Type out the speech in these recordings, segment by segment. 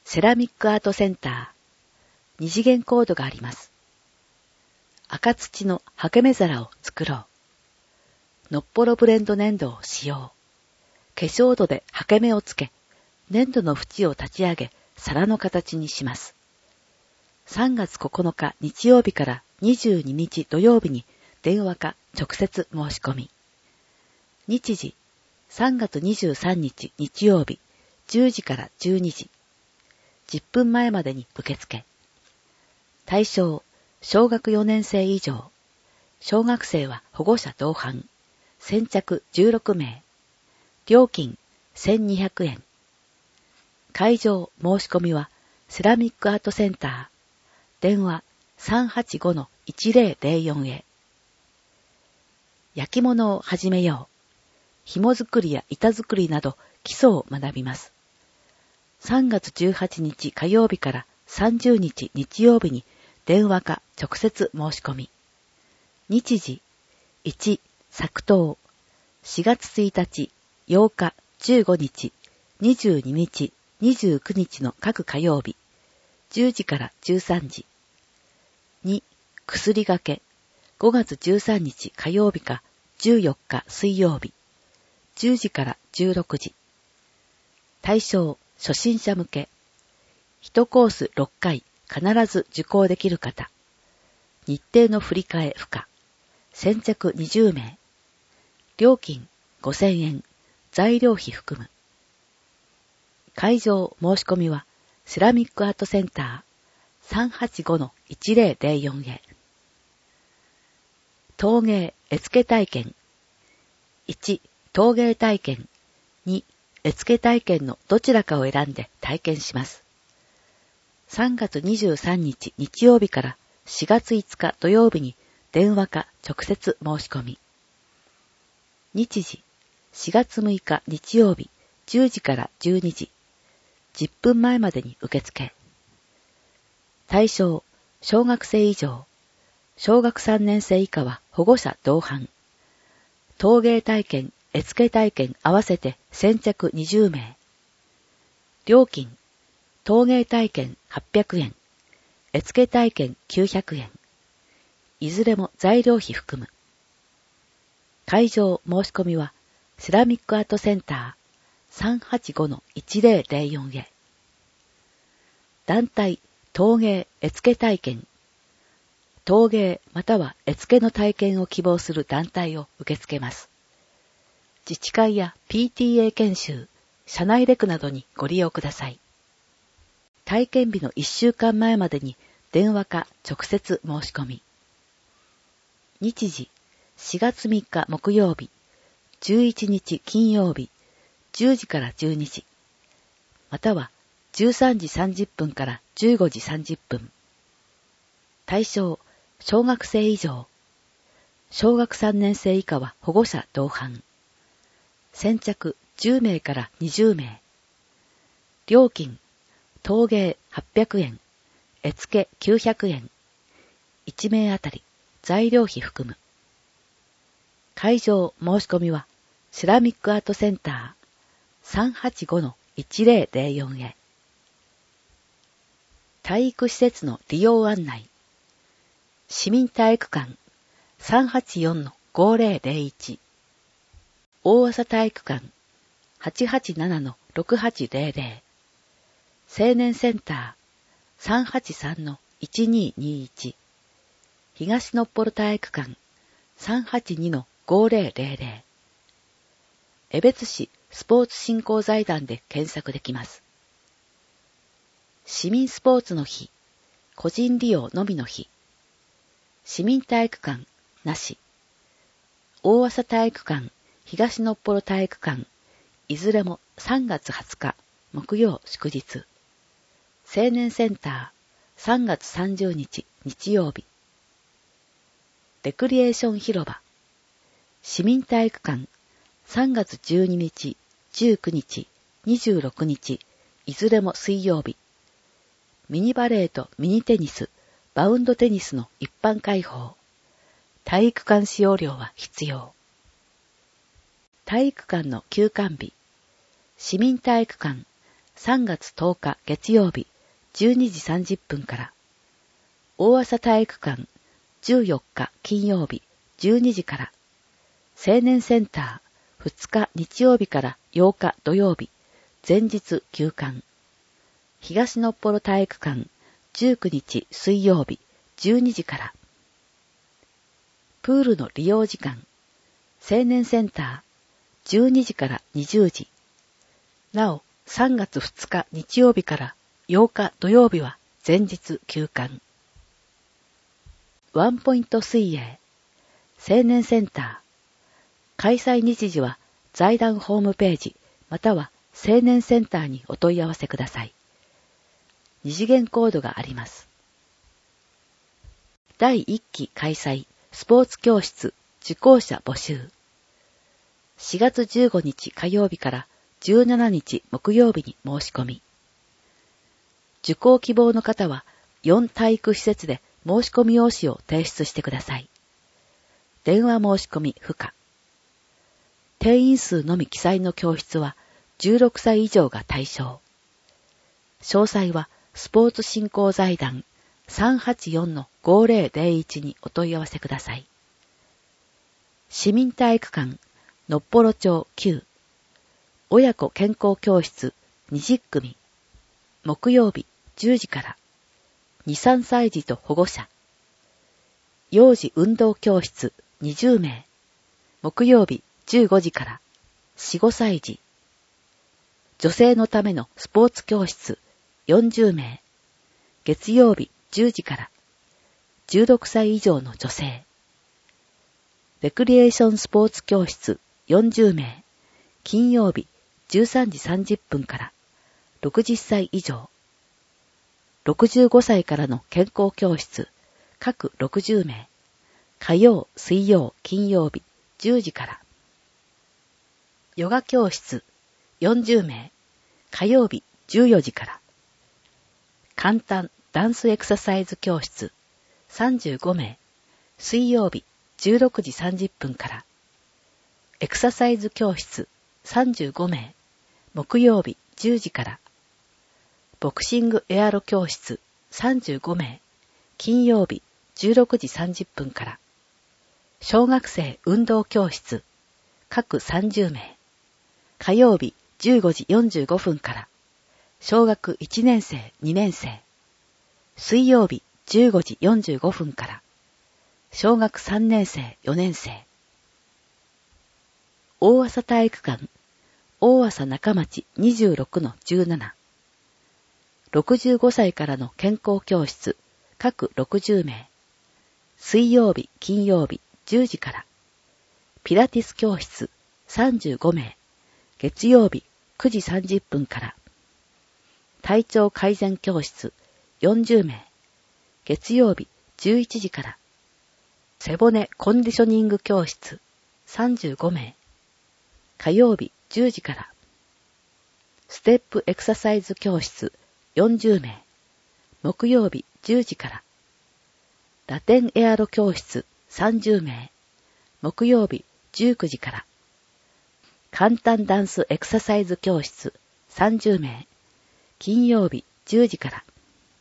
セラミックアートセンター、二次元コードがあります。赤土の刷毛目皿を作ろう。のっぽろブレンド粘土を使用。化粧土で刷毛目をつけ、粘土の縁を立ち上げ、皿の形にします。3月9日日曜日から22日土曜日に電話か直接申し込み。日時、3月23日日曜日、10時から12時。10分前までに受付。対象、小学4年生以上。小学生は保護者同伴。先着16名。料金1200円。会場申し込みはセラミックアートセンター。電話 385-1004 へ。焼き物を始めよう。紐作りや板作りなど基礎を学びます。3月18日火曜日から30日日曜日に電話か直接申し込み。日時、1、作刀。4月1日、8日、15日、22日、29日の各火曜日。10時から13時。2、薬がけ。5月13日火曜日か14日水曜日。10時から16時。対象、初心者向け。1コース6回必ず受講できる方。日程の振り替え不可。先着20名。料金5000円。材料費含む。会場申し込みはセラミックアートセンター 385-1004 へ。陶芸絵付け体験。1、陶芸体験。2、絵付け体験のどちらかを選んで体験します。3月23日日曜日から4月5日土曜日に電話か直接申し込み。日時、4月6日日曜日10時から12時。10分前までに受付。対象、小学生以上。小学3年生以下は保護者同伴。陶芸体験、絵付け体験合わせて先着20名。料金、陶芸体験800円。絵付け体験900円。いずれも材料費含む。会場申し込みはセラミックアートセンター 385-1004 へ。団体陶芸絵付け体験。陶芸または絵付けの体験を希望する団体を受け付けます。自治会や PTA 研修、社内レクなどにご利用ください。体験日の1週間前までに電話か直接申し込み。日時、4月3日木曜日、11日金曜日、10時から12時、または13時30分から15時30分。対象、小学生以上。小学3年生以下は保護者同伴。先着10名から20名。料金、陶芸800円、絵付け900円。1名あたり材料費含む。会場申し込みはセラミックアートセンター 385-1004 へ。体育施設の利用案内。市民体育館 384-5001。大麻体育館 887-6800。青年センター 383-1221。東のっぽろ体育館 382-5000。江別市スポーツ振興財団で検索できます。市民スポーツの日、個人利用のみの日。市民体育館なし。大麻体育館、東のっぽろ体育館、いずれも3月20日木曜祝日。青年センター3月30日日曜日。レクリエーション広場。市民体育館3月12日、19日、26日、いずれも水曜日。ミニバレーとミニテニス、バウンドテニスの一般開放。体育館使用料は必要。体育館の休館日。市民体育館 3月10日月曜日12時30分から、大朝体育館14日金曜日12時から、青年センター2日日曜日から8日土曜日前日休館、東のっぽろ体育館19日水曜日12時から、プールの利用時間、青年センター12時から20時、なお3月2日日曜日から8日土曜日は前日休館。ワンポイント水泳、青年センター、開催日時は財団ホームページまたは青年センターにお問い合わせください。二次元コードがあります。第1期開催スポーツ教室受講者募集。4月15日火曜日から17日木曜日に申し込み。受講希望の方は4体育施設で申し込み用紙を提出してください。電話申し込み不可。定員数のみ記載の教室は16歳以上が対象。詳細はスポーツ振興財団 384-5001 にお問い合わせください。市民体育館のっぽろ町9、親子健康教室20組、木曜日10時から、2、3歳児と保護者。幼児運動教室20名、木曜日15時から、4、5歳児。女性のためのスポーツ教室40名、月曜日10時から、16歳以上の女性。レクリエーションスポーツ教室40名、金曜日13時30分から、60歳以上。65歳からの健康教室、各60名、火曜、水曜、金曜日10時から。ヨガ教室40名、火曜日14時から。簡単ダンスエクササイズ教室35名、水曜日16時30分から。エクササイズ教室35名、木曜日10時から。ボクシングエアロ教室35名、金曜日16時30分から。小学生運動教室各30名、火曜日15時45分から。小学1年生2年生、水曜日15時45分から。小学3年生4年生。大朝体育館大朝中町 26-17、65歳からの健康教室各60名、水曜日金曜日10時から。ピラティス教室35名、月曜日9時30分から。体調改善教室40名、月曜日11時から。背骨コンディショニング教室35名、火曜日10時から。ステップエクササイズ教室40名、木曜日10時から。ラテンエアロ教室30名、木曜日19時から。簡単ダンスエクササイズ教室30名、金曜日10時から。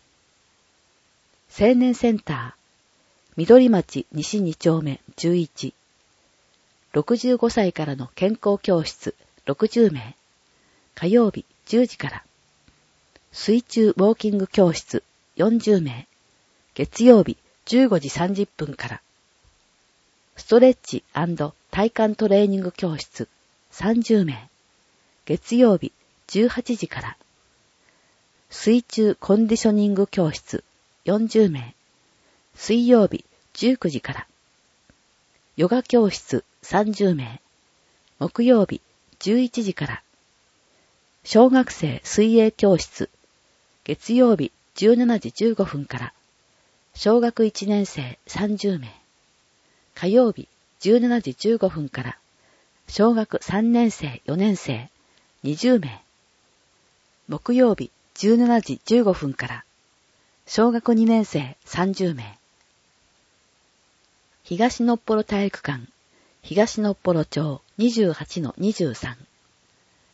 青年センター緑町西2丁目11、65歳からの健康教室60名、火曜日10時から。水中ウォーキング教室40名、月曜日15時30分から。ストレッチ&体幹トレーニング教室30名、月曜日18時から。水中コンディショニング教室40名、水曜日19時から。ヨガ教室30名、木曜日11時から。小学生水泳教室、月曜日17時15分から。小学1年生30名、火曜日17時15分から。小学3年生4年生20名、木曜日17時15分から。小学2年生30名。東のっぽろ体育館東のっぽろ町 28-23、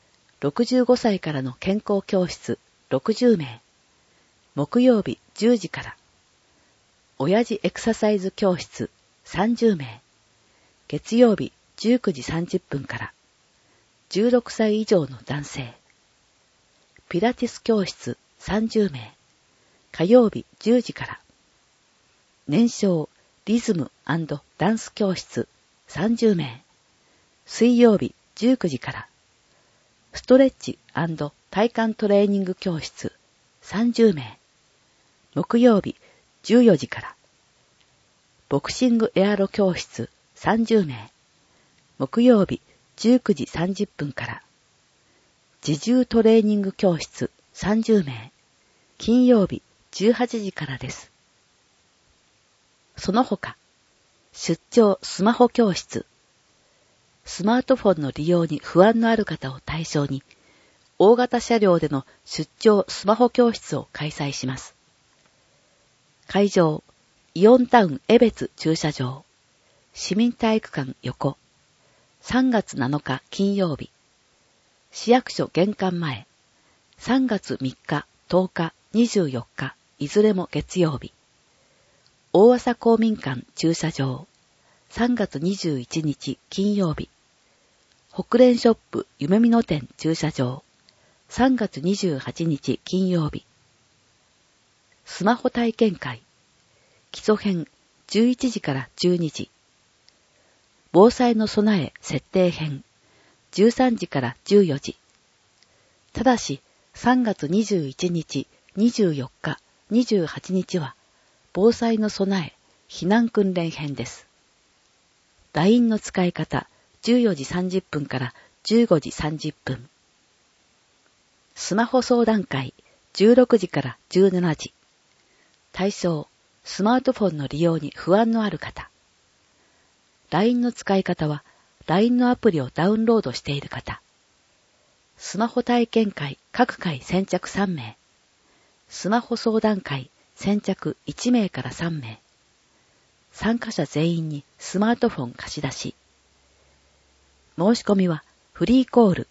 65歳からの健康教室60名。木曜日10時から。親父エクササイズ教室30名。月曜日19時30分から。16歳以上の男性。ピラティス教室30名。火曜日10時から。燃焼、リズム&ダンス教室30名。水曜日19時から。ストレッチ&体幹トレーニング教室30名。木曜日14時から。ボクシングエアロ教室30名。木曜日19時30分から。自重トレーニング教室30名。金曜日18時からです。その他、出張スマホ教室。スマートフォンの利用に不安のある方を対象に、大型車両での出張スマホ教室を開催します。会場、イオンタウン江別駐車場、市民体育館横、3月7日金曜日、市役所玄関前、3月3日、10日、24日、いずれも月曜日、大麻公民館駐車場、3月21日金曜日、北連ショップ夢見野店駐車場、3月28日金曜日、スマホ体験会、基礎編11時から12時、防災の備え設定編13時から14時、ただし3月21日、24日、28日は防災の備え避難訓練編です。LINE の使い方14時30分から15時30分。スマホ相談会16時から17時。対象、スマートフォンの利用に不安のある方。LINE の使い方は LINE のアプリをダウンロードしている方。スマホ体験会各回先着3名。スマホ相談会先着1名から3名。参加者全員にスマートフォン貸し出し。申し込みはフリーコール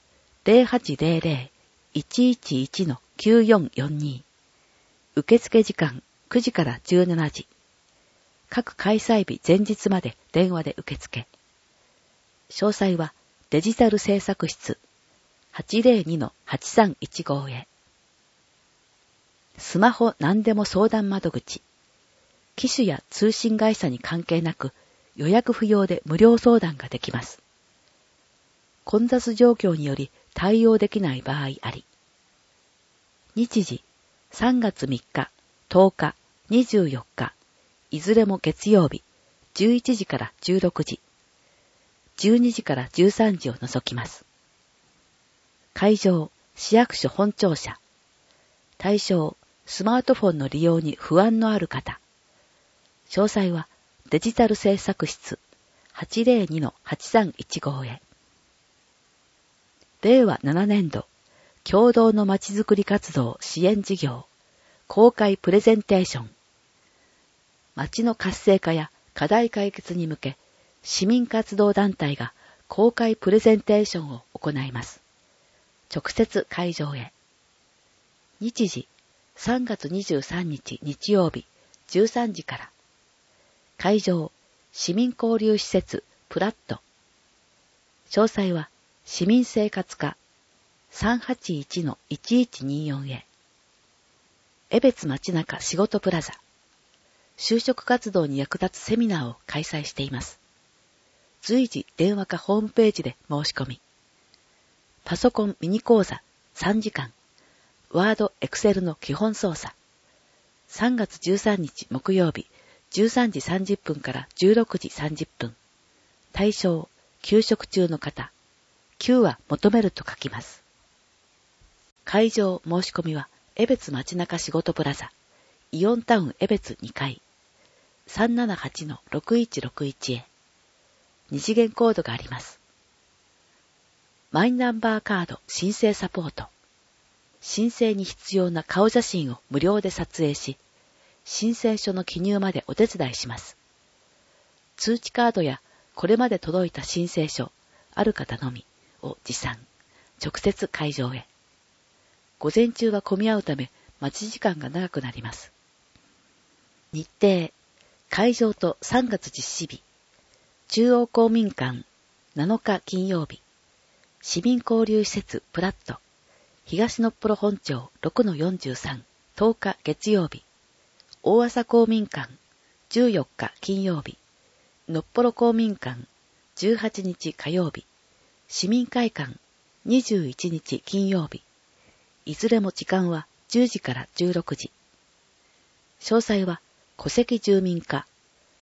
0800-111-9442。受付時間9時から17時。各開催日前日まで電話で受付。詳細はデジタル制作室 802-8315 へ。スマホ何でも相談窓口。機種や通信会社に関係なく予約不要で無料相談ができます。混雑状況により対応できない場合あり。日時3月3日、10日、24日、いずれも月曜日、11時から16時、12時から13時を除きます。会場、市役所本庁舎。対象、スマートフォンの利用に不安のある方。詳細はデジタル制作室 802-8315 へ。令和7年度、共同のまちづくり活動支援事業、公開プレゼンテーション。町の活性化や課題解決に向け、市民活動団体が公開プレゼンテーションを行います。直接会場へ。日時、3月23日日曜日、13時から。会場、市民交流施設、プラット。詳細は、市民生活課 381-1124 へ。江別町中仕事プラザ。就職活動に役立つセミナーを開催しています。随時電話かホームページで申し込み。パソコンミニ講座3時間。ワード、エクセルの基本操作。3月13日木曜日、13時30分から16時30分。対象、休職中の方。9は求めると書きます。会場申し込みは、江別町中仕事プラザ、イオンタウン江別2階、378-6161 へ。二次元コードがあります。マイナンバーカード申請サポート。申請に必要な顔写真を無料で撮影し、申請書の記入までお手伝いします。通知カードやこれまで届いた申請書、ある方のみを持参。 直接会場へ。午前中は混み合うため待ち時間が長くなります。日程、会場と3月実施日、中央公民館7日金曜日、市民交流施設プラット、東のっぽろ本町 6-43、10日月曜日、大朝公民館14日金曜日、のっぽろ公民館18日火曜日、市民会館21日金曜日、いずれも時間は10時から16時。詳細は戸籍住民課